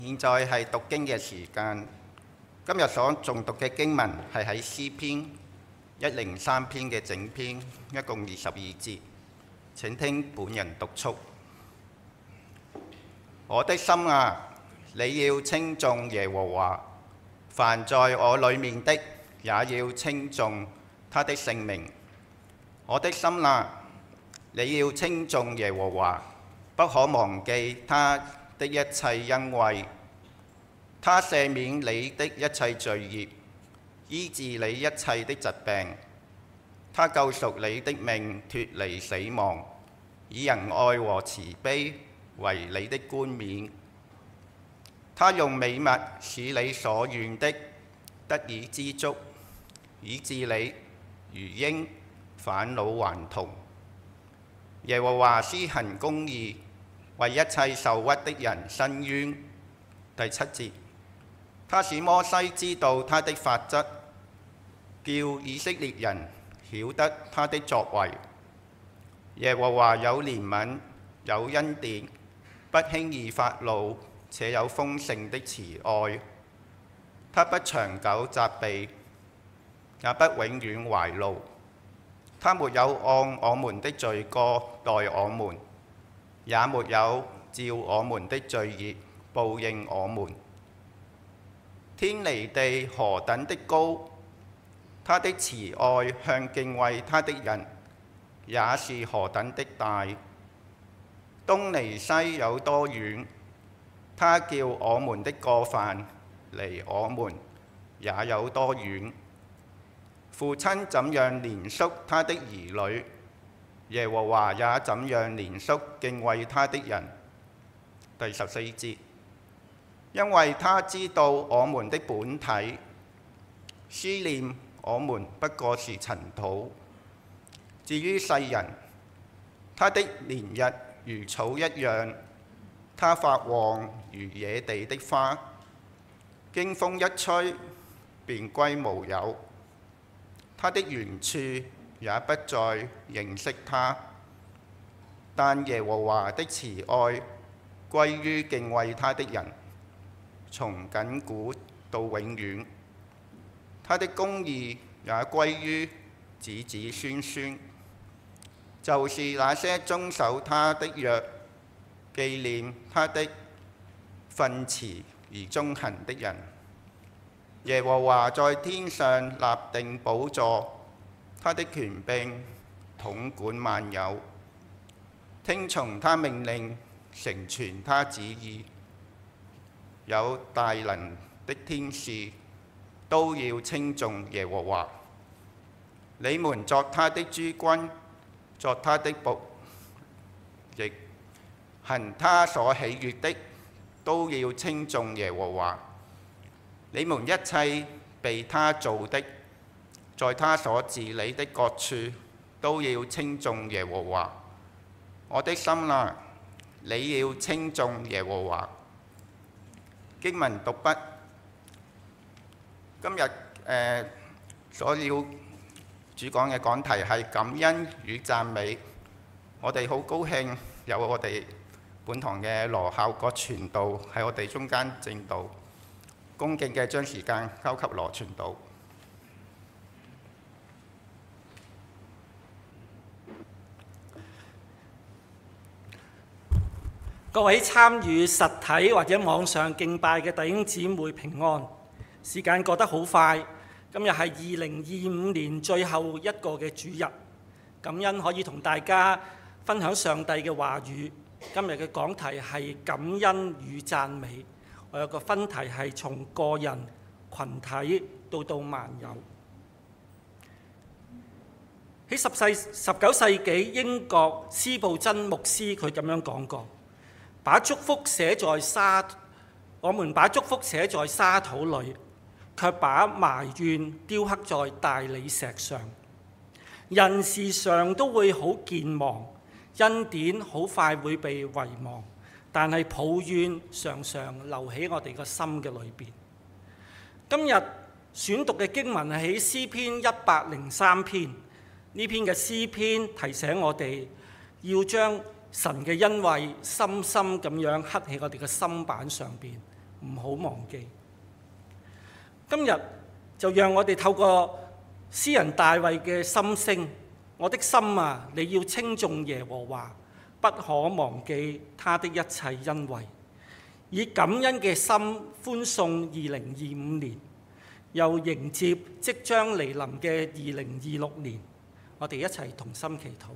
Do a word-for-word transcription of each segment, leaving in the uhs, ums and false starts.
現在係讀經嘅時間。今日所誦讀嘅經文係喺詩篇一零三篇嘅整篇，一共二十二節。請聽本人讀出。我的心啊，你要稱頌耶和華，凡在我裡面的也要稱頌他的聖名。我的心啊，你要稱頌耶和華，不可忘記他的一切恩惠。他赦免你的一切罪孽，醫治你一切的疾病。他救贖你的命脫離死亡，以仁愛和慈悲為你的冠冕。他用美物使你所願的得以知足，以致你如鷹返老還童。耶和華施行公義，為一切受屈的人伸冤。第七節，他使摩西知道他的法則，叫以色列人曉得他的作為。耶和華有憐憫，有恩典，不輕易發怒，且有豐盛的慈愛。他不長久責備，也不永遠懷怒。他沒有按我們的罪過待我們，也沒有照我們的罪孽報應我們。天離地何等的高，他的慈愛向敬畏他的人也是何等的大。東離西有多遠，他叫我們的過犯離我們也有多遠。父親怎樣憐恤他的兒女，耶和華也怎樣憐恤敬畏他的人。第十四節，因為他知道我們的本體，思念我們不過是塵土。至於世人，他的年日如草一樣，他發旺如野地的花，經風一吹便歸無有。他的原處也不再認識他，但耶和華的慈愛歸於敬畏他的人，從亙古到永遠。他的公義也歸於子子孫孫，就是那些遵守他的約、紀念他的訓詞而遵行的人。耶和華在天上立定寶座，他的權柄統管萬有。聽從他命令，成全他旨意。有大能的天使都要稱頌耶和華。你們作他的諸軍，作他的僕役，行他所喜悅的，都要稱頌耶和華。你們一切被他造的，在他所治理的各處，都要稱頌耶和華。我的心啊，你要稱頌耶和華。經文讀畢。今日誒、呃、所要主講嘅講題係感恩與讚美。我哋好高興有我哋本堂嘅羅孝國傳道喺我哋中間證道。恭敬嘅將時間交給羅傳道。 各位參與實體或者網上敬拜嘅弟兄姊妹平安。時間過得好快，今日係二零二五年最後一個嘅主日，感恩可以同大家分享上帝嘅話語。今日嘅講題係感恩與讚美。我有個分題係從個人、群體到到萬有。喺十世十九世紀，英國司布真牧師佢咁樣講過：把祝福寫在沙，我們把祝福寫在沙土裏，卻把埋怨雕刻在大理石上。人時常都會好健忘，恩典好快會被遺忘。但係抱怨常常留喺我哋個心嘅裏邊。今日選讀嘅經文係喺詩篇一百零三篇，呢篇嘅詩篇提醒我哋要將神嘅恩惠深深咁樣刻喺我哋嘅心板上邊， 唔好忘記。今日就讓我哋透過詩人大衛嘅心聲，我的心啊，你要稱頌耶和華，不可忘記他的一切恩惠，以感恩嘅心歡送二零二五年，又迎接即將嚟臨嘅二零二六年。我哋一齊同心祈禱。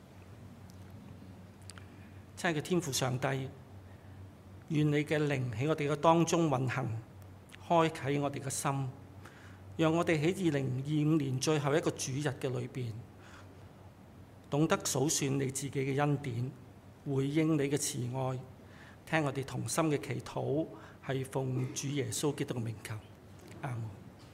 親愛嘅天父上帝，願你嘅靈喺我哋嘅當中運行，開啟我哋嘅心，讓我哋喺二零二五年最後一個主日嘅裏邊，懂得數算你自己嘅恩典，回應你嘅慈愛，聽我哋同心嘅祈禱，係奉主耶穌基督嘅名求，阿門。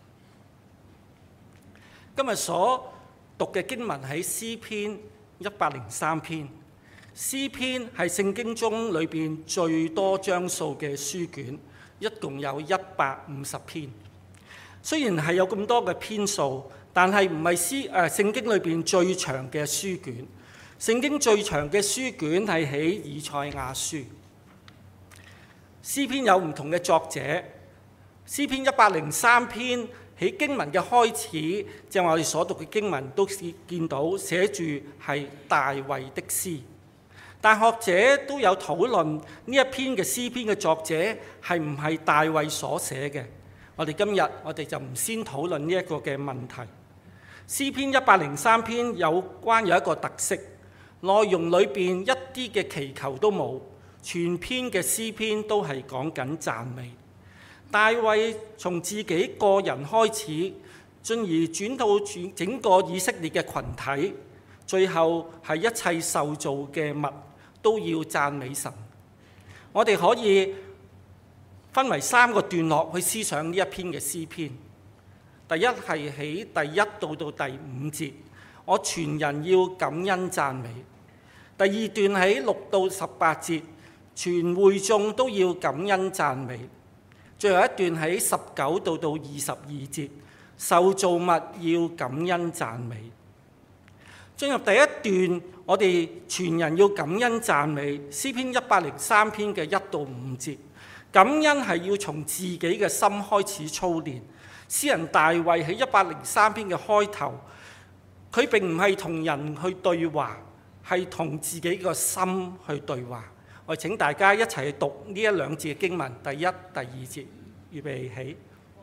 今日所讀嘅經文喺詩篇一百零三篇。詩篇係聖經中裏邊最多章數嘅書卷，一共有一百五十篇。雖然係有咁多嘅篇數，但係唔係詩誒聖經裏邊最長嘅書卷。聖經最長嘅書卷係喺以賽亞書。詩篇有唔同嘅作者。詩篇一百零三篇喺經文嘅開始，正話我哋所讀嘅經文都見到寫住係大衛的詩。但學者都有討論呢一篇嘅詩篇嘅作者係唔係大衛所寫嘅。我哋今日我哋就唔先討論呢一個嘅問題。詩篇一百零三篇有關有一個特色，內容裏邊一啲嘅祈求都冇，全篇嘅詩篇都係講緊讚美。大衛從自己個人開始，進而轉到整個以色列嘅群體，最後係一切受造嘅物都要讚美神。我哋可以分為三個段落去思想呢一篇嘅詩篇。第一係喺第一到到第五節，我全人要感恩讚美。第二段喺六到十八節，全會眾都要感恩讚美。最後一段喺十九到到二十二節，受造物要感恩讚美。進入第一段，我哋全人要感恩讚美。詩篇一百零三篇嘅一到五節，感恩係要從自己嘅心開始操練。詩人大衛喺一百零三篇嘅開頭，佢並唔係同人去對話，係同自己個心去對話。我請大家一齊去讀呢一兩節嘅經文，第一、第二節，預備起。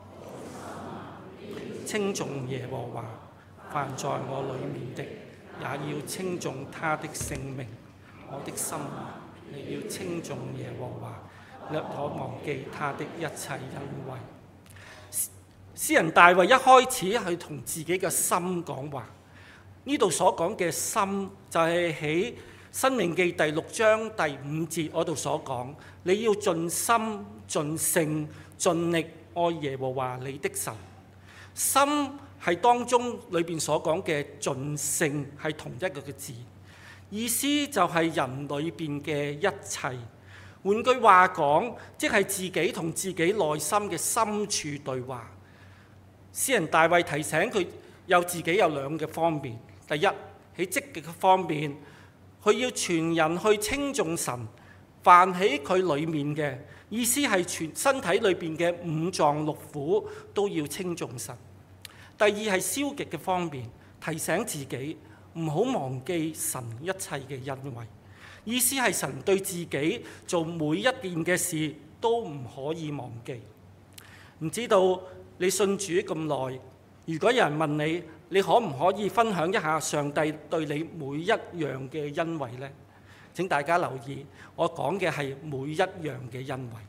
稱頌耶和華，凡在我裡面的，也要稱頌他的聖名。我的心啊，你要稱頌耶和華，不可忘記他的一切恩惠。詩人大衛一開始係同自己嘅心講話。呢度所講嘅心就係喺申命記第六章第五節嗰度所講，你要盡心盡性盡力愛耶和華你的神。心係當中裏邊所講嘅盡性係同一個嘅字，意思就係人裏邊嘅一切。換句話講，即係自己同自己內心嘅深處對話。詩人大衛提醒佢有自己有兩個方面。第一，喺積極嘅方面，佢要全人去稱頌神，凡喺佢裏面嘅，意思係全身體裏邊嘅五臟六腑都要稱頌神。第二係消極嘅方面，提醒自己唔好忘記神一切嘅恩惠，意思係神對自己做每一件嘅事都唔可以忘記。唔知道你信主咁耐，如果有人問你，你可唔可以分享一下上帝對你每一樣嘅恩惠呢？請大家留意，我講嘅係每一樣嘅恩惠。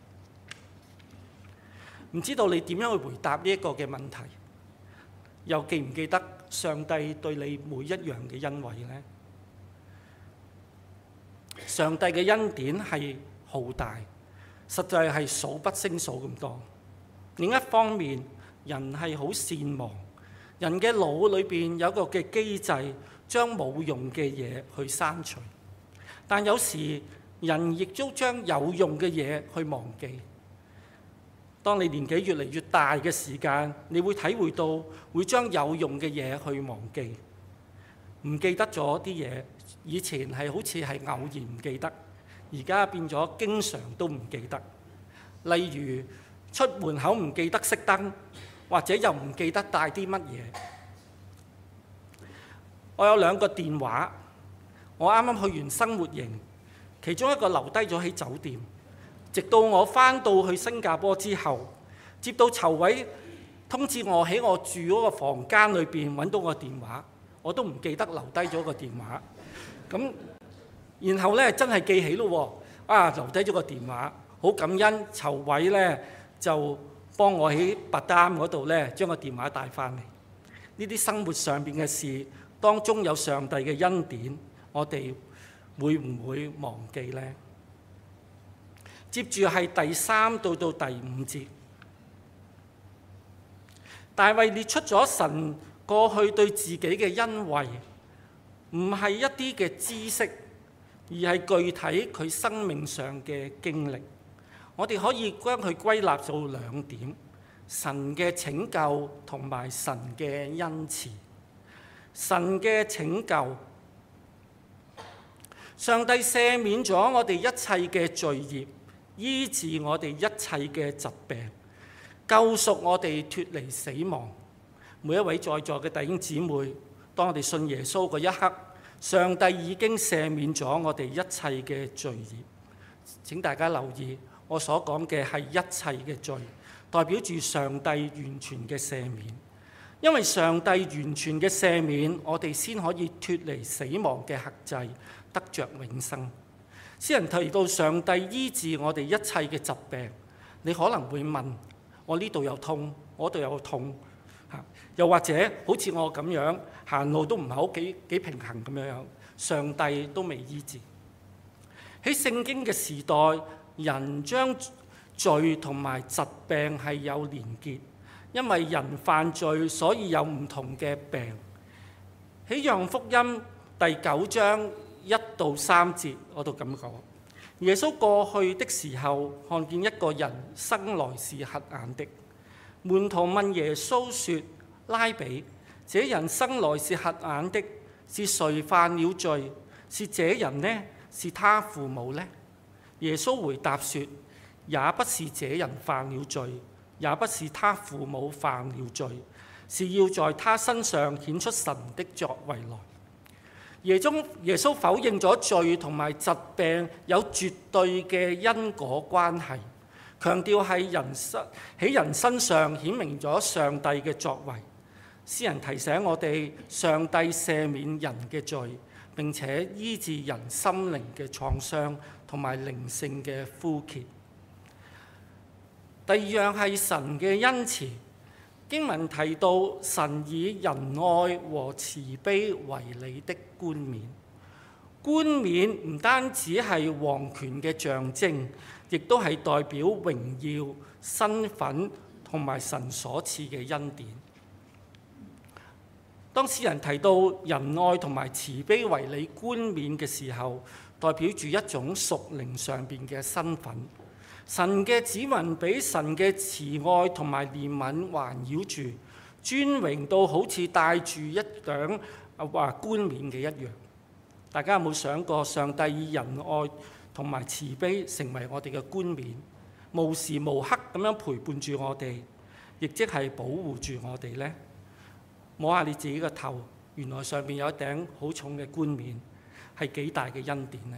唔知道你點樣去回答呢一個嘅問題？又記唔記得上帝對你每一樣嘅恩惠呢？上帝嘅恩典係浩大，實在係數不勝數咁多。另一方面，人係好善忘，人嘅腦裏邊有一個嘅機制，將冇用嘅嘢去刪除。但有時人亦都將有用嘅嘢去忘記。當你年紀越嚟越大嘅時間，你會體會到會將有用嘅嘢去忘記，唔記得咗啲嘢。以前係好似係偶然唔記得，而家變咗經常都唔記得。 例如出門口唔記得熄燈，或者又唔記得帶啲乜嘢。我有兩個電話，我啱啱去完生活營，其中一個留低咗喺酒店，直到我返到去新加坡之後，接到籌委通知我喺我住嗰個房間裏邊揾到我電話，我都唔記得留低咗個電話。咁然後咧真係記起咯喎，啊留低咗個電話，好感恩籌委咧就幫我喺白丹嗰度咧將個電話帶翻嚟。呢啲生活上邊嘅事，當中有上帝嘅恩典，我哋會唔會忘記呢？接住係第三到到第五節，大衛列出咗神過去對自己嘅恩惠，唔係一啲嘅知識，而係具體佢生命上嘅經歷。我哋可以將佢歸納到兩點：神嘅拯救同埋神嘅恩慈。神嘅拯救，上帝赦免咗我哋一切嘅罪孽，醫治我哋一切嘅疾病，救贖我哋脫離死亡。每一位在座嘅弟兄姊妹，當我哋信耶穌嗰一刻，上帝已經赦免咗我哋一切嘅罪孽。請大家留意，我所講嘅係一切嘅罪，代表住上帝完全嘅赦免。因為上帝完全嘅赦免，我哋先可以脫離死亡嘅轄制，得着永生。詩人提到上帝醫治我哋一切嘅疾病，你可能會問：我呢度有痛，嗰度有痛，又或者好似我咁樣行路都唔係好幾幾平衡咁樣，上帝都未醫治。喺聖經嘅時代，人將罪同埋疾病係有連結。因為人犯罪，所以有唔同嘅病。喺約翰福音第九章一到三節，我都咁講：耶穌過去的時候，看見一個人生來是瞎眼的。門徒問耶穌說：拉比，這人生來是瞎眼的，是誰犯了罪？是這人呢？是他父母呢？耶穌回答說：也不是這人犯了罪，也不是他父母犯了罪，是要在他身上顯出神的作為來。耶穌耶穌否認咗罪同埋疾病有絕對嘅因果關係，強調係人身喺人身上顯明咗上帝嘅作為。詩人提醒我哋，上帝赦免人嘅罪，並且醫治人心靈嘅創傷同埋靈性嘅枯竭。第二樣係神嘅恩慈。經文提到神以仁愛和慈悲為你的冠冕。冠冕唔單止係皇權嘅象徵，亦都係代表榮耀、身份同埋神所賜嘅恩典。當詩人提到仁愛同埋慈悲為你冠冕嘅時候，代表住一種屬靈上邊嘅身份。神嘅子民俾神嘅慈愛同埋憐憫環繞住，尊榮到好似戴住一頂話冠冕嘅一樣。大家有冇想過，上帝以仁愛同埋慈悲成為我哋嘅冠冕，無時無刻咁樣陪伴住我哋，亦即係保護住我哋呢？摸下你自己個頭，原來上面有一頂好重嘅冠冕，係幾大嘅恩典呢？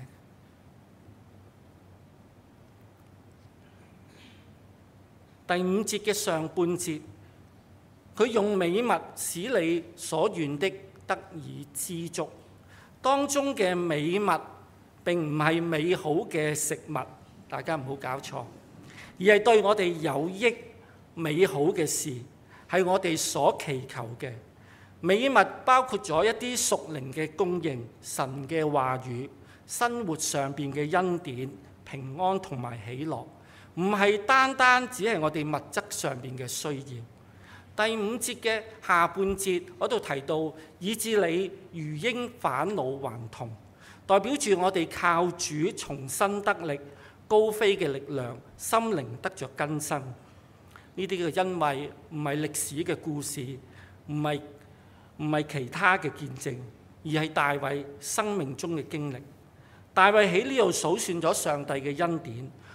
第五節嘅上半節，佢用美物使你所願的得以知足。當中嘅美物並唔係美好嘅食物，大家唔好搞錯，而係對我哋有益美好嘅事，係我哋所祈求嘅。美物包括咗一啲屬靈嘅供應、神嘅話語、生活上邊嘅恩典、平安同埋喜樂。唔係單單只係我哋物質上邊嘅需要。第五節嘅下半節嗰度提到，以致你如鷹返老還童，代表住我哋靠主重新得力、高飛嘅力量，心靈得着更新。呢啲嘅恩惠唔係歷史嘅故事，唔係唔係其他嘅見證，而係大衛生命中嘅經歷。大衛喺呢度數算咗上帝嘅恩典，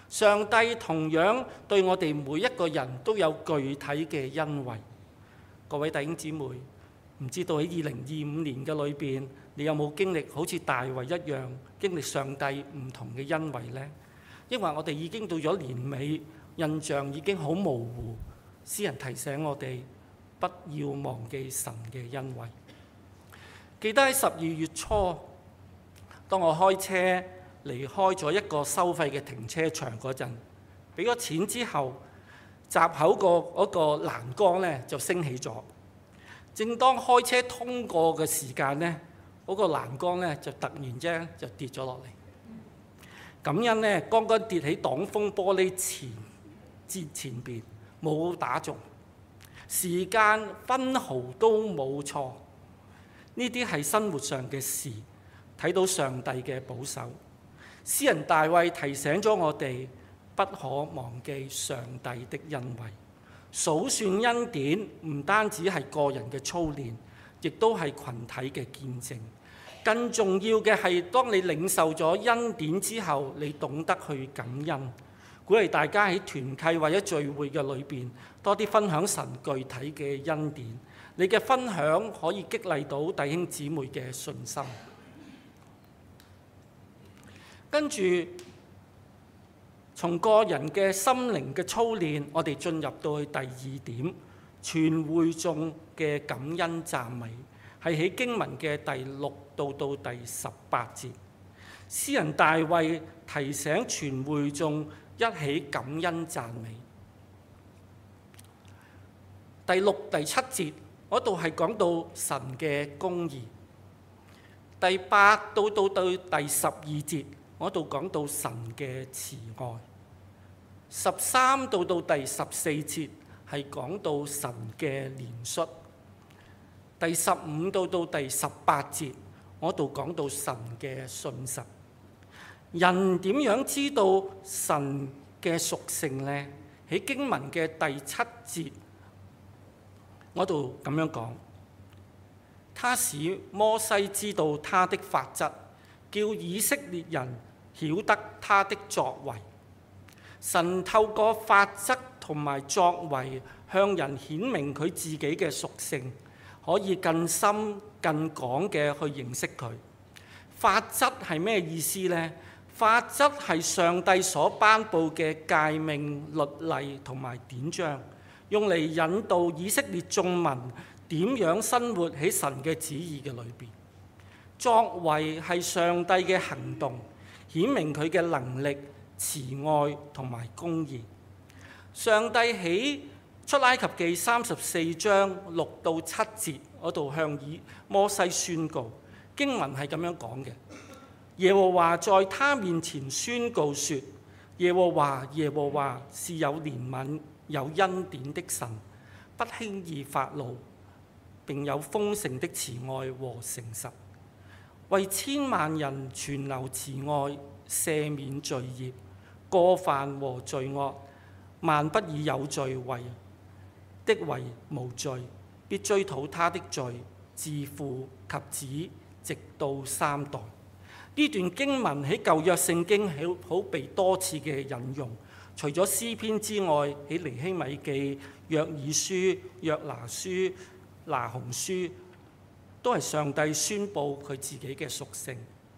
上帝同樣對我哋每一個人都有具體嘅恩惠。各位弟兄姊妹，唔知道喺二零二五年嘅裏邊，你有冇經歷好似大衛一樣經歷上帝唔同嘅恩惠呢？因為我哋已經到咗年尾，印象已經好模糊。詩人提醒我哋不要忘記神嘅恩惠。記得喺十二月初，當我開車離開咗一個收費嘅停車場嗰陣，俾咗錢之後，閘口個嗰個欄杆咧就升起咗。正當開車通過嘅時間呢，嗰、那個欄杆咧就突然之間就跌咗落嚟。感恩呢，剛剛跌喺擋風玻璃前之前邊，冇打中，時間分毫都冇錯。呢啲係生活上嘅事，睇到上帝嘅保守。詩人大衛提醒咗我哋，不可忘記上帝的恩惠。數算恩典唔單止係個人嘅操練，亦都係群體嘅見證。更重要嘅係，當你領受咗恩典之後，你懂得去感恩。鼓勵大家喺團契或者聚會嘅裏邊，多啲分享神具體嘅恩典。你嘅分享可以激勵到弟兄姊妹嘅信心。跟住，從個人嘅心靈嘅操練，我哋進入到去第二點，全會眾嘅感恩讚美，係喺經文嘅第六到到第十八節。詩人大衛提醒全會眾一起感恩讚美。第六、第七節嗰度係講到神嘅公義。第八到到到第十二節嗰度講到神嘅慈愛。十三到到第十四節係講到神嘅憐恤。第十五到到第十八節嗰度講到神嘅信實。人點樣知道神嘅屬性呢？喺經文嘅第七節嗰度咁樣講，他使摩西知道他的法則，叫以色列人曉得他的作為。神透過法則同埋作為向人顯明佢自己嘅屬性，可以更深更廣嘅去認識佢。法則係咩意思呢？法則係上帝所頒布嘅誡命、律例同埋典章，用嚟引導以色列眾民點樣生活喺神嘅旨意嘅裏邊。作為係上帝嘅行動，顯明佢嘅能力、慈愛同埋公義。上帝喺出埃及記三十四章六到七節嗰度向以摩西宣告，經文係咁樣講嘅。耶和華在他面前宣告說：耶和華耶和華是有憐憫有恩典的神，不輕易發怒，並有豐盛的慈愛和誠實，為千萬人存留慈愛，赦免罪孽、過犯和罪惡，萬不以有罪為的為無罪，必追討他的罪，自父及子，直到三代。呢段經文喺舊約聖經好被多次嘅引用，除咗詩篇之外，喺尼希米記、約珥書、約拿書、拿鴻書，都係上帝宣佈佢自己嘅屬性。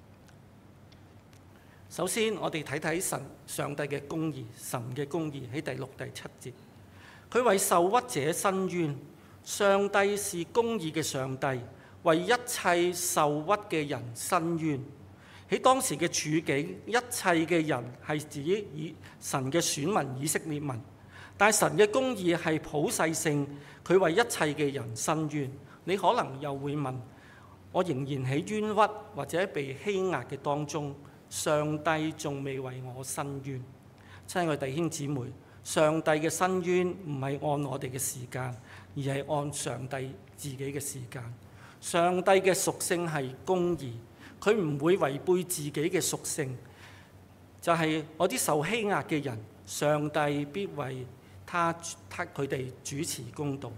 首先，我哋睇睇神上帝嘅公義，神嘅公義喺第六、第七節，佢為受屈者伸冤。上帝是公義嘅上帝，為一切受屈嘅人伸冤。喺當時嘅處境，一切嘅人係自己以神嘅選民以色列民，但係神嘅公義係普世性，佢為一切嘅人伸冤。你可能又會問：我仍然喺冤屈或者被欺壓嘅當中，上帝仲未為我伸冤？親愛嘅弟兄姊妹，上帝嘅伸冤唔係按我哋嘅時間，而係按上帝自己嘅時間。上帝嘅屬性係公義。佢唔會違背自己嘅屬性，就係我啲受欺壓嘅人，上帝必為他他佢哋主持公道。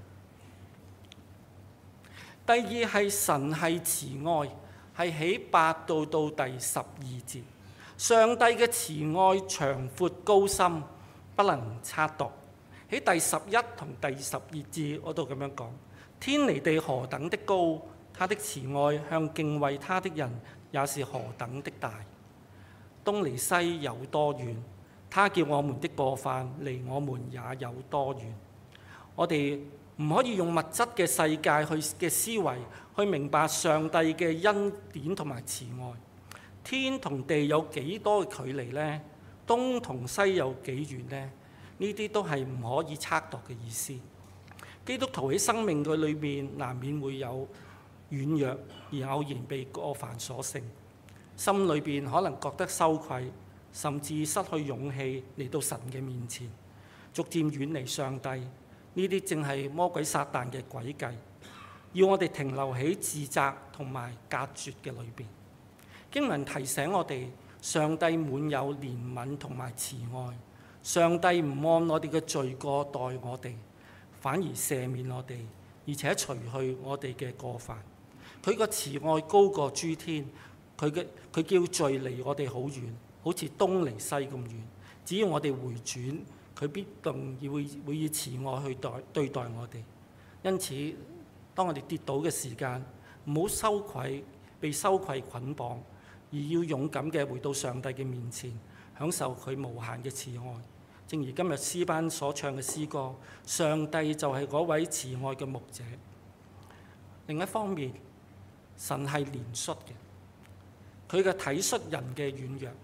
第二係神係慈愛，係喺八到到第十二節。 上帝嘅慈愛長闊高深，不能測度。喺第十一同第十二節嗰度咁樣講：天離地何等的高，他的慈愛向敬畏他的人也是何等的大。東離西有多遠？他叫我們的過犯離我們也有多遠？我哋唔可以用物質嘅世界去嘅思維去明白上帝嘅恩典同埋慈愛。天同地有幾多嘅距離呢？東同西有幾遠呢？呢啲都係唔可以測度嘅意思。基督徒喺生命嘅裏面難免會有軟弱，而偶然被過犯所勝，心裏邊可能覺得羞愧，甚至失去勇氣嚟到神嘅面前，逐漸遠離上帝。呢啲正係魔鬼撒旦嘅詭計，要我哋停留喺自責同埋隔絕嘅裏邊。經文提醒我哋，上帝滿有憐憫同埋慈愛。上帝唔按我哋嘅罪過待我哋，反而赦免我哋，而且除去我哋嘅過犯。佢個慈愛高過諸天，佢嘅佢叫罪離我哋好遠，好似東離西咁遠。只要我哋回轉，佢必定會會以慈愛去待對待我哋。因此，當我哋跌倒嘅時間，唔好羞愧，被羞愧捆綁，而要勇敢嘅回到上帝嘅面前，享受佢無限嘅慈愛。正如今日詩班所唱嘅詩歌，上帝就係嗰位慈愛嘅牧者。另一方面，神係憐恤嘅，佢嘅體恤人嘅軟弱。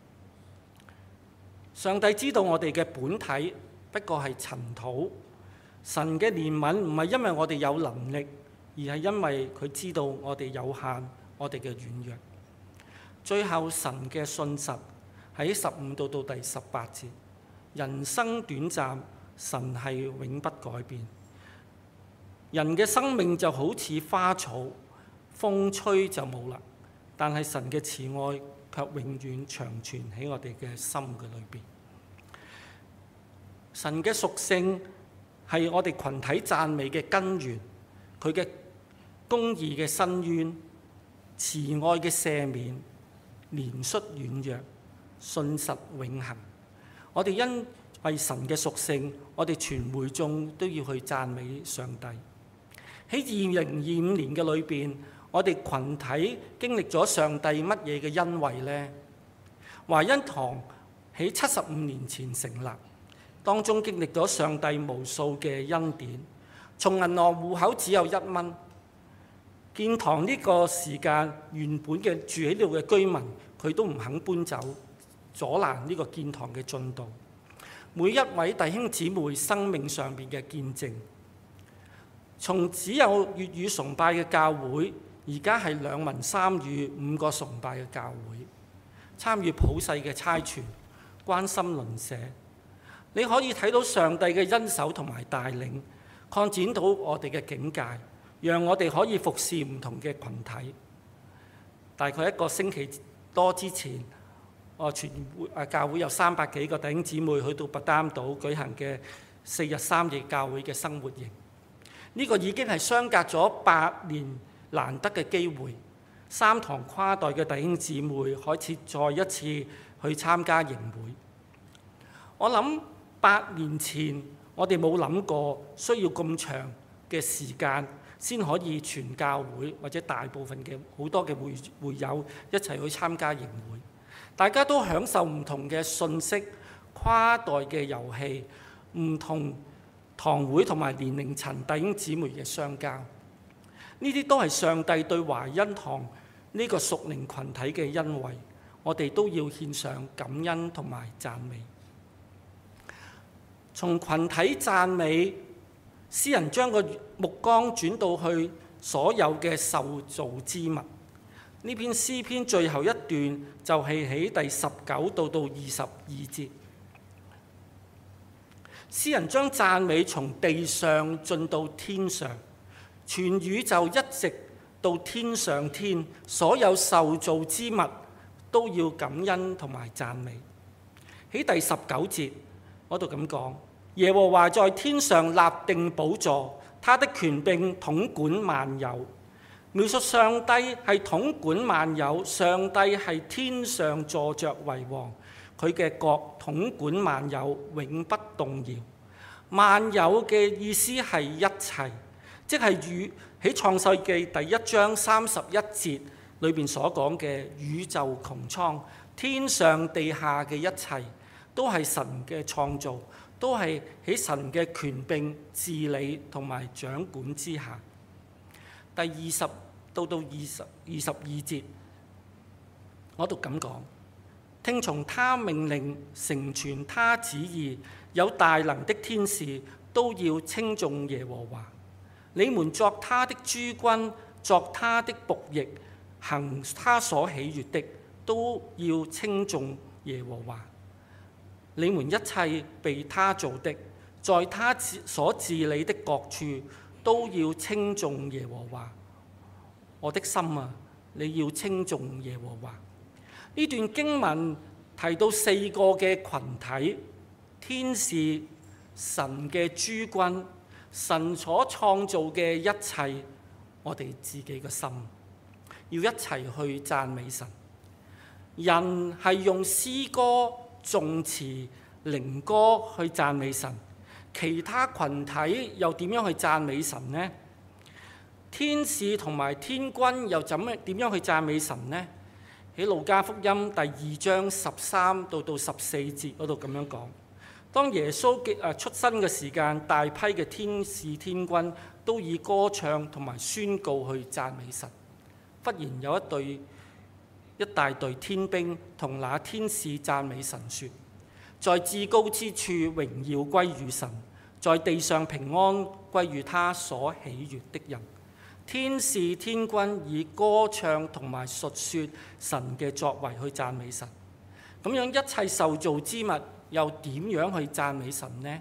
上帝知道我哋嘅本體不過係塵土，神嘅憐憫唔係因為我哋有能力，而係因為佢知道我哋有限，我哋嘅軟弱。最後，神嘅信實喺十五到到第十八節。人生短暫，神係永不改變。人嘅生命就好似花草，風吹就冇啦。但係神嘅慈愛卻永遠長存喺我哋嘅心嘅裏邊。神嘅屬性係我哋群體讚美嘅根源，佢嘅公義嘅伸冤、慈愛嘅赦免、憐恤軟弱、信實永恆。我哋因為神嘅屬性，我哋全會眾都要去讚美上帝。喺二零二五年嘅裏邊，我哋群體經歷咗上帝乜嘢嘅恩惠呢？華恩堂喺七十五年前成立，當中經歷咗上帝無數嘅恩典。從銀行戶口只有一蚊，建堂呢個時間原本嘅住喺度嘅居民，佢都唔肯搬走，阻攔呢個建堂嘅進度。每一位弟兄姊妹生命上邊嘅見證，從只有粵語崇拜嘅教會，而家係兩文三語五個崇拜嘅教會，參與普世嘅差傳，關心鄰舍。你可以睇到上帝嘅恩手同埋帶領，擴展到我哋嘅境界，讓我哋可以服侍唔同嘅群體。大概一個星期多之前，我全會教會有三百幾個弟兄姊妹去到白丹島舉行嘅四日三夜教會嘅生活營。呢、這個已經係相隔咗八年難得嘅機會，三堂跨代嘅弟兄姊妹開始再一次去參加營會。我諗八年前我哋冇諗過需要咁長嘅時間先可以全教會或者大部分嘅好多嘅會會友一齊去參加營會。大家都享受唔同嘅信息、跨代嘅遊戲、唔同堂會同埋年齡層弟兄姊妹嘅相交，呢啲都係上帝對華恩堂呢個屬靈群體嘅恩惠，我哋都要獻上感恩同埋讚美。從群體讚美，詩人將個目光轉到去所有嘅受造之物。呢篇詩篇最後一段就係喺第十九到到二十二節，詩人將讚美從地上進到天上，全宇宙一直到天上天，所有受造之物都要感恩同埋讚美。喺第十九節嗰度咁講，耶和華在天上立定寶座，他的權柄統管萬有。 描述上帝係統管萬有，上帝係天上坐着為王，佢嘅國統管萬有，永不動搖。萬有嘅意思係一切，即係與喺創世記第一章三十一節裏邊所講嘅宇宙穹蒼，天上地下嘅一切都係神嘅創造，都係喺神嘅權柄治理同埋掌管之下。第二十到到二十二十二節，我度咁講：聽從他命令，成全他旨意，有大能的天使都要稱頌耶和華。你們作他的諸軍，作他的僕役，行他所喜悅的，都要稱頌耶和華。你們一切被他造的，在他所治理的各處，都要稱頌耶和華。我的心啊，你要稱頌耶和華。呢段經文提到四個嘅群體：天使、神嘅諸軍、神所創造嘅一切，我哋自己嘅心要一齊去讚美神。人係用詩歌、頌詞、靈歌去讚美神，其他群體又點樣去讚美神呢？天使同埋天軍又怎樣點樣去讚美神呢？喺路加福音第二章十三到到十四節嗰度咁樣講：當耶穌嘅誒出生嘅時間，大批嘅天使天軍都以歌唱同埋宣告去讚美神。忽然有一隊一大隊天兵同那天使讚美神說：在至高之處榮耀歸於神，在地上平安歸於他所喜悅的人。天使天軍以歌唱同埋述說神嘅作為去讚美神。咁樣一切受造之物又點樣去讚美神呢？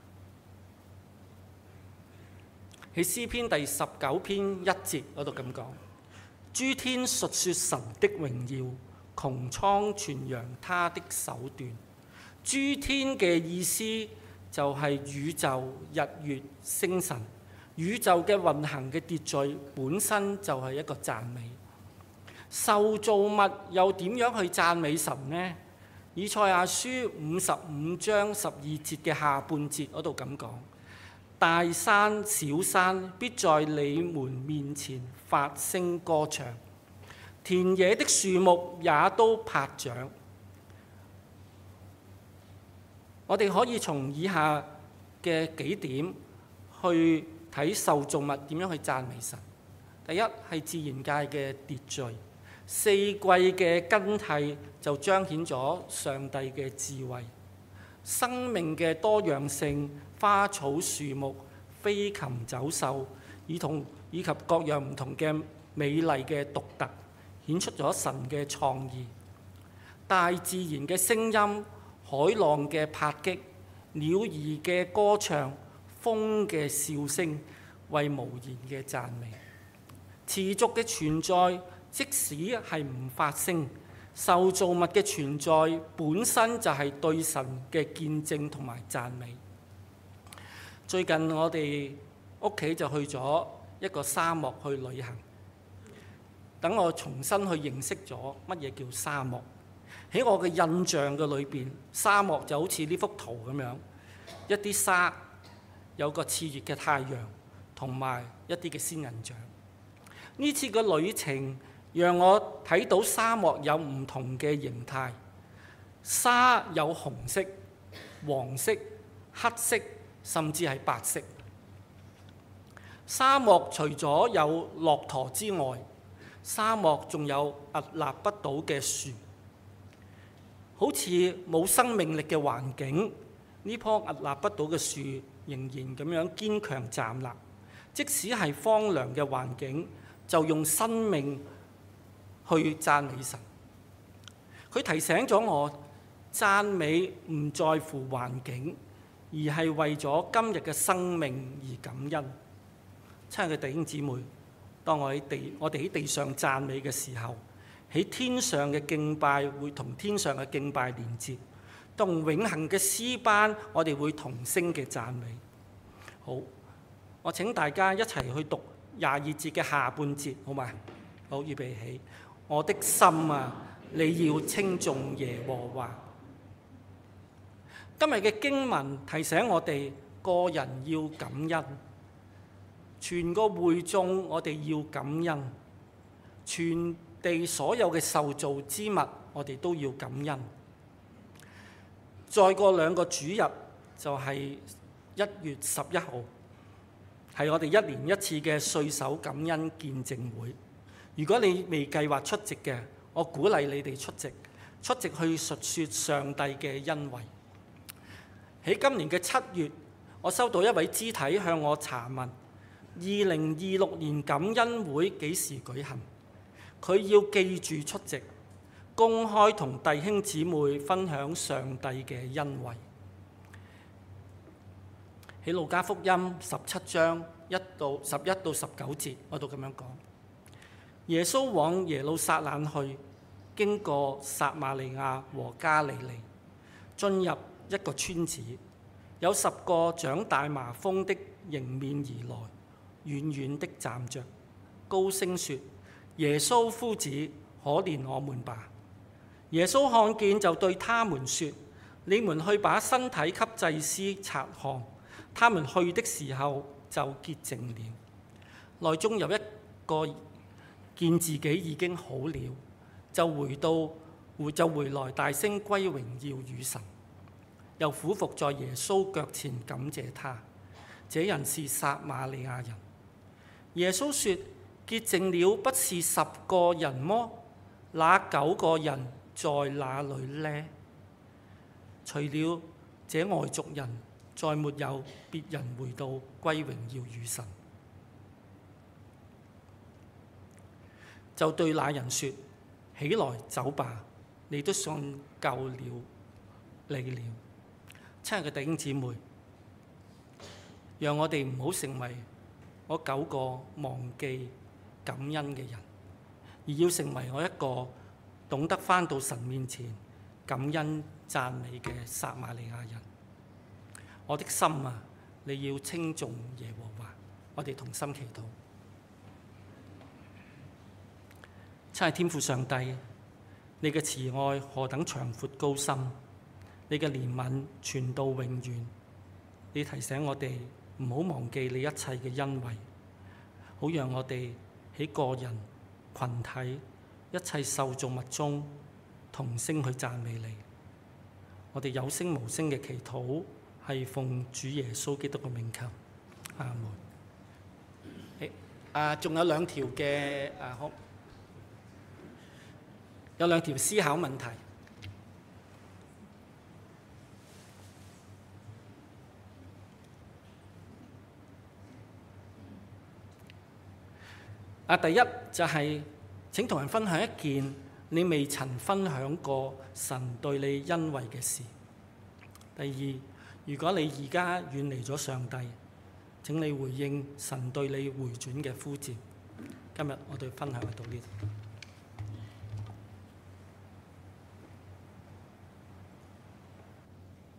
喺詩篇第十九篇一節嗰度咁講：諸天述說神的榮耀，穹蒼傳揚他的手段。諸天嘅意思就係宇宙、日月、星辰。宇宙嘅運行嘅秩序本身就係一個讚美。受造物又點樣去讚美神呢？以賽亞書五十五章十二節嘅下半節嗰度咁講：大山小山必在你們面前發聲歌唱，田野的樹木也都拍掌。我哋可以從以下嘅幾點去睇受造物點樣去讚美神。第一係自然界嘅秩序，四季嘅更替就彰顯咗上帝嘅智慧。生命嘅多樣性，花草樹木、飛禽走獸，以同以及各樣唔同嘅美麗嘅獨特，顯出咗神嘅創意。大自然嘅聲音，海浪嘅拍擊，鳥兒嘅歌唱，風嘅笑聲，為無言嘅讚美。持續嘅存在，即使係唔發聲，受造物嘅存在本身就係對神嘅見證同埋讚美。最近我哋屋企就去咗一個沙漠去旅行，等我重新去認識咗乜嘢叫沙漠。喺我嘅印象嘅裏邊，沙漠就好似呢幅圖咁樣，一啲沙，有個熾熱嘅太陽，同埋一啲嘅仙人掌。呢次嘅旅程讓我睇到沙漠有唔同嘅形態，沙有紅色、黃色、黑色，甚至係白色。沙漠除咗有駱駝之外，沙漠仲有屹立不倒嘅樹，好似冇生命力嘅環境，呢棵屹立不倒嘅樹仍然咁樣堅強站立，即使係荒涼嘅環境，就用生命去讚美神。佢提醒咗我，讚美唔在乎環境，而係為咗今日嘅生命而感恩。親愛嘅弟兄姊妹，當我喺地我哋喺地上讚美嘅時候，喺天上嘅敬拜會同天上嘅敬拜連接，同永恆嘅詩班，我哋會同聲嘅讚美。好，我請大家一齊去讀廿二節嘅下半節，好嘛？好，預備起。我的心啊，你要稱頌耶和華。今日嘅經文提醒我哋個人要感恩，全個會眾我哋要感恩，全地所有嘅受造之物我哋都要感恩。再過兩個主日就係一月十一號，係我哋一年一次嘅歲首感恩見證會。如果你未計劃出席嘅，我鼓勵你哋出席，出席去述說上帝嘅恩惠。喺今年嘅七月，我收到一位肢體向我查問，二零二六年感恩會幾時舉行？佢要記住出席，公開同弟兄姊妹分享上帝嘅恩惠。喺路加福音十七章一到十一到十九節，我度咁樣講：耶穌往耶路撒冷去，經過撒瑪利亞和加利利，進入一個村子，有十個長大麻風的迎面而來，遠遠的站着，高聲說：耶穌夫子，可憐我們吧！耶穌看見就對他們說：你們去把身體給祭司察看。他們去的時候就潔淨了。內中有一個見自己已經好了，就回到就回來大聲歸榮耀與神，又俯伏在耶穌腳前感謝他。這人是撒瑪利亞人。耶穌說：潔淨了不是十個人麼？那九個人在哪裏呢？除了這外族人，再沒有別人回到歸榮耀與神。就對那人說：起來走吧，你都信救了你了。親愛嘅弟兄姊妹，讓我哋唔好成為嗰九個忘記感恩嘅人，而要成為我一個懂得返到神面前感恩讚美嘅撒瑪利亞人。我的心啊，你要稱頌耶和華。我哋同心祈禱。親愛天父上帝，你嘅慈愛何等長闊高深，你嘅憐憫傳到永遠。你提醒我哋唔好忘記你一切嘅恩惠，好讓我哋喺個人、群體、一切受造物中同聲去讚美你。我哋有聲無聲嘅祈禱，係奉主耶穌基督嘅名求，阿門。誒，啊，仲有兩條嘅啊，好，有兩條思考問題。啊，第一就係、是、請同人分享一件你未曾分享過神對你恩惠嘅事。第二，如果你而家遠離咗上帝，請你回應神對你回轉嘅呼召。今日我哋分享到呢度。